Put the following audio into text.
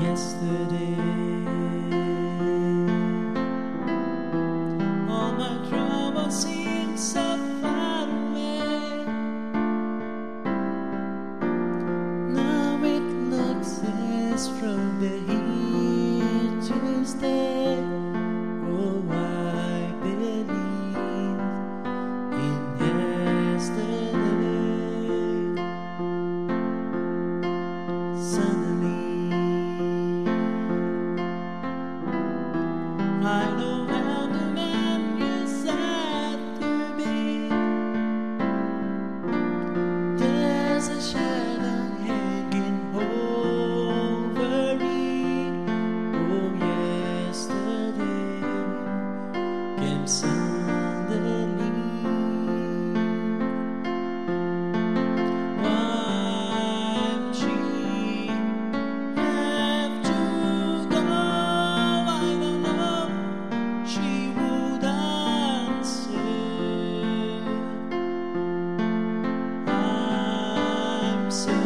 yesterday. All my troubles seem so far away. Now it looks as strawberry Tuesday. Oh, I believe in yesterday. Suddenly I know how the man you said to be. There's a shadow hanging over me. Oh, yesterday came suddenly. Why'd she have to go? I don't know. She would answer. I'm so